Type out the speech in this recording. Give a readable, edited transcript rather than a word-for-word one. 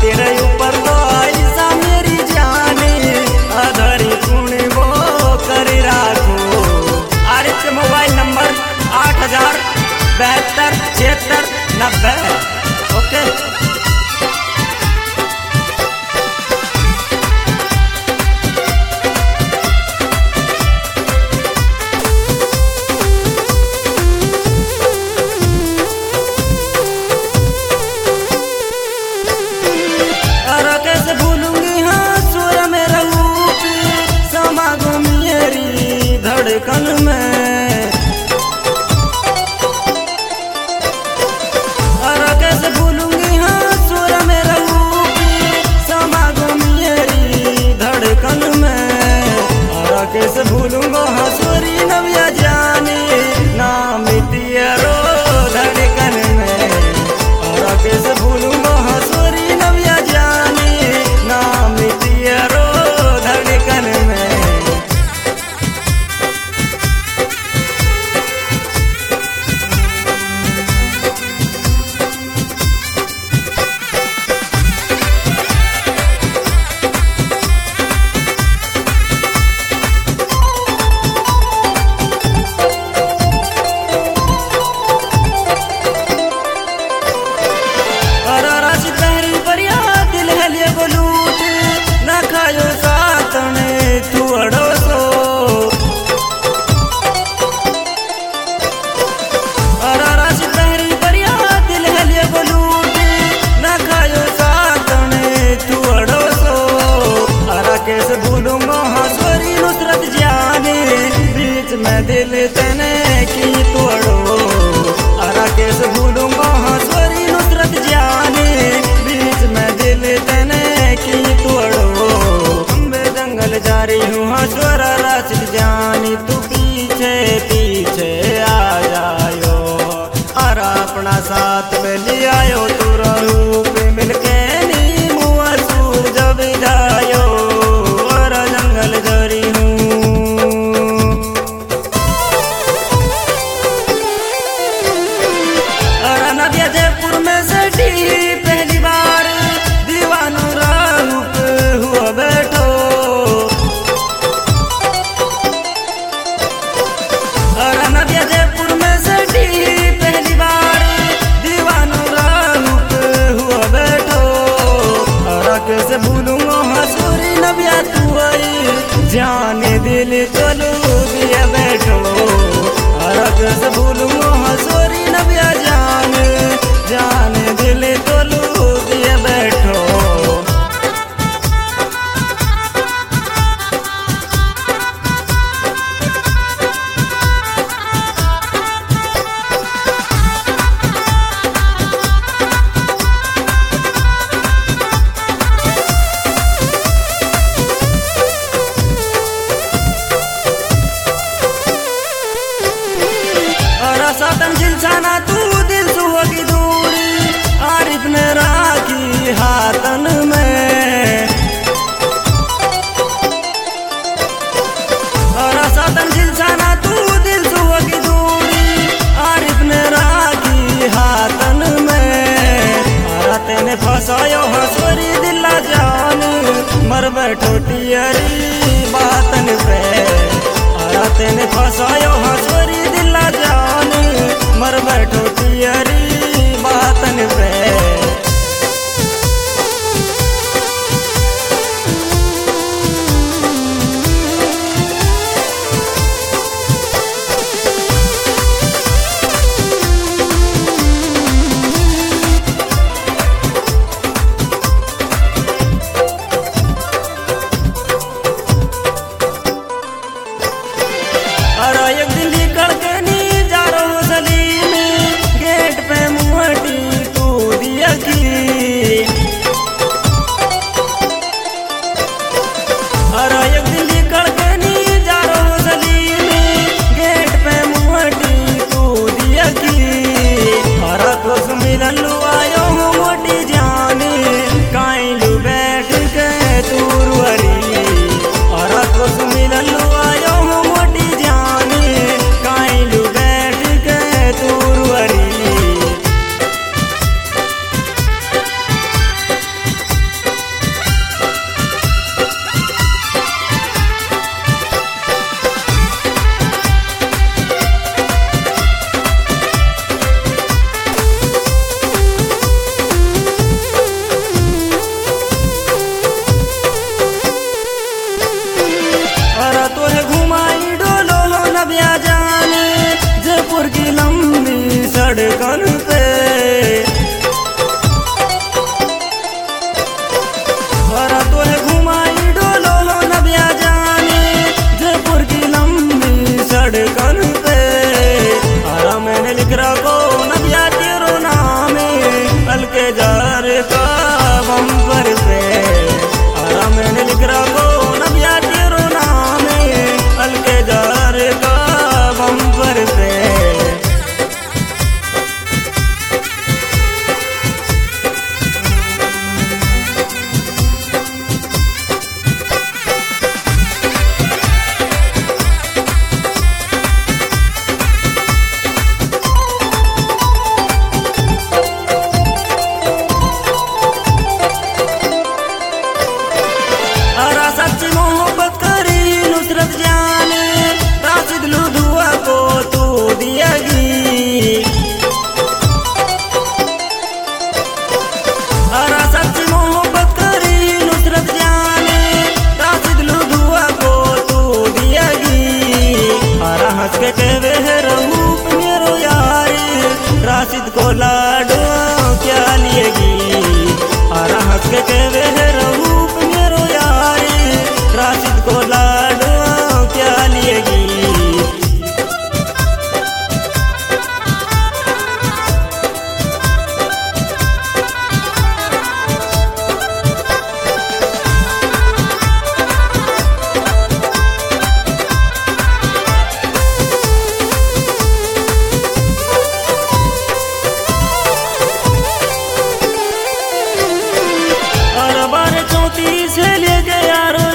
तेरे ऊपर तो ऐसा मेरी जाने अधरी पुण्य वो कर राखो। Arif mobile number 80727690। ओके धड़कन में और कैसे भूलूंगी हाँ सुर मेरा समागो मेरी धड़कन में। और कैसे भूलूंगा हाँ सुरी नव्या जाने नाम तेरो धड़कन में। और कैसे भूलूंगा हाँ सुरी नव्या जाने नाम तेरो धड़कन में। कैसे भूलूंगा हंसवरी नुसरत जाने बीच में दिल तने की तोड़ो। अरा कैसे भूलूंगा हंसवरी नुसरत जाने बीच में दिल तने की तोड़ो। अम्बे जंगल जा रही हूँ हंसवरा राशिद जानी तू पीछे पीछे आ जायो। अरा अपना साथ में ले आयो तू रूप मिलके नी मुआ सूर जब जायो। पहली बार दीवानू रूप हुआ बैठो। और नदिया जयपुर में सटी पहली बार दीवानू रूप हुआ बैठो। और कैसे भूलूंगा हंसुरी नबिया तू आई जाने दिल चलो दिया बैठो। और कैसे भूलूंगा हंसुरी नबिया जाने जाने दिल तो लू दिए बैठो। और सातन जिलसाना तू दिल सुहोगी दूरी आरिफ ने राखी हाथन में। और सातन जिलसाना तू दिल सुहोगी दूरी आरिफ ने राखी हाथन में। और तेने फसायो हंसवरी दिला जान मर बैठो टियरी बातन पे। और तेने फसायो हंसवरी दिला जान मर बैठो टियरी बातन पे। और एक दिन निकल के नी जा रो सलीम गेट पे मुहटी तू धड़कन पे। आरा मैंने लिख रखो नदिया तेरो नाम हल्के जार का बम्पर पे। आरा मैंने लिख रखो नदिया तेरो नाम हल्के जार का बम्पर पे। सच्ची मोहब्बत करी नुसरत जान राशिद लुधुआ को तू दियागी। अरा सच्ची मोहब्बत करी नुसरत जान राशिद लुधुआ को तू दियागी। अरा हंस के कहवे है रूप मेरो यारी राशिद को लाडो क्या लिएगी। अरा हंस के कहवे है रूप मेरो यारी राशिद को लाडो क्या लिएगी। और 12-34 से ले गया